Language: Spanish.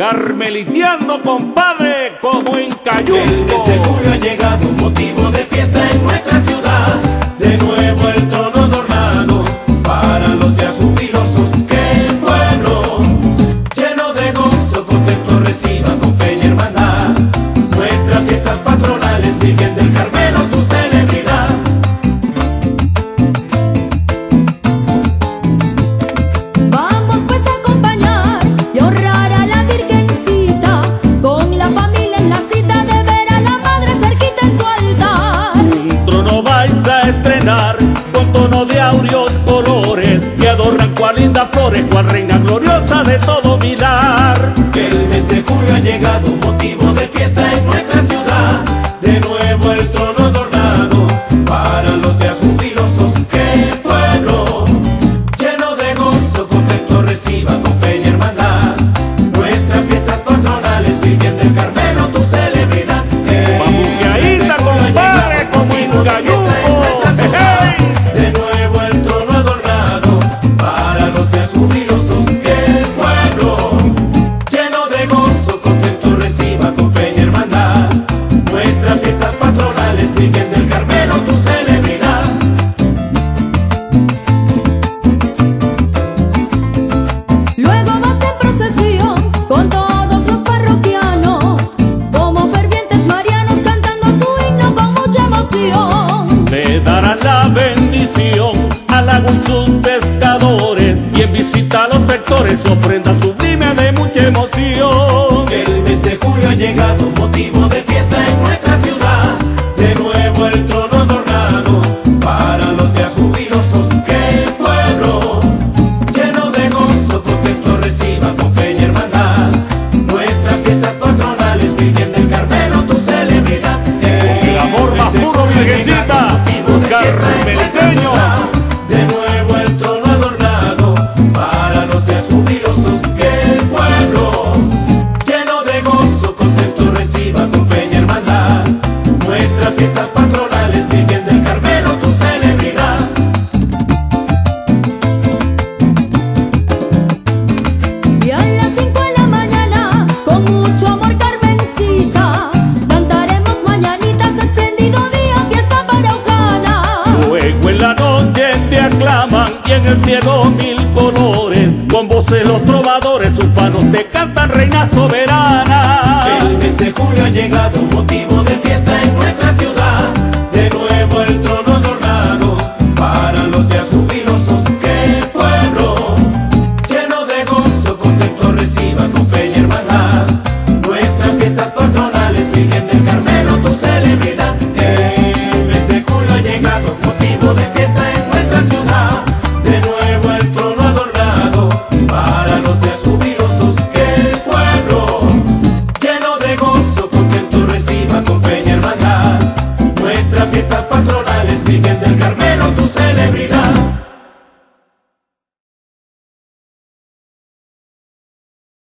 Carmeliteando, compadre, como en Cayuco. El mes de julio ha llegado, motivo de fiesta en nuestra ciudad. De nuevo el trono adornado para los días jubilosos. Que el pueblo, lleno de gozo, contento reciba con fe y hermandad nuestras fiestas patronales. Virgen del Carmelo, tu celebridad. Vamos pues a acompañar y honrar a la Virgencita, con la familia en la cita de ver a la Madre cerquita en su altar. Un trono vais a estrenar con tono de áureos colores que adornan cual lindas flores, cual reina gloriosa de todo mirar. Que el mes de julio ha llegado, motivo de fiesta en nuestra ciudad. De nuevo el trono adornado para los días jubilosos. Que el pueblo, lleno de gozo, contento reciba con fe y hermandad nuestras fiestas patronales. Virgen del Carmelo, tu celebridad. Vamos que ahí está, compadre, como en Cayuco. De nuevo el trono adornado para los días jubilosos. Que el pueblo, lleno de gozo, contento reciba con fe y hermandad nuestras fiestas patronales. Virgen del Carmelo, tu celebridad. Luego vas en procesión con todos los parroquianos, como fervientes marianos, cantando su himno con mucha emoción. Le darán la bendición al agua y sus pescadores, y en visita a los sectores ofrenda sublime de mucha emoción. Que el mes de julio ha llegado, motivo de fiesta en nuestra ciudad. De nuevo el trono adornado para los días jubilosos. Que el pueblo, lleno de gozo, contento reciba con fe y hermandad nuestras fiestas patronales. Virgen del Carmelo, tu celebridad. El amor más puro, virgencita, carmeliteño. De nuevo el trono adornado para los días jubilosos. Que el pueblo, lleno de gozo, contento reciba con fe y hermandad nuestras fiestas patronales. Virgen del Carmelo, tu celebridad. Y a las 5 de la mañana, con mucho amor, Carmencita, cantaremos mañanitas, espléndido día, fiesta para Ojana. Luego en la noche te aclaman y en el cielo mil colores, con voces los trovadores urbanos te cantan, reina soberana. El mes de julio ha llegado, motivo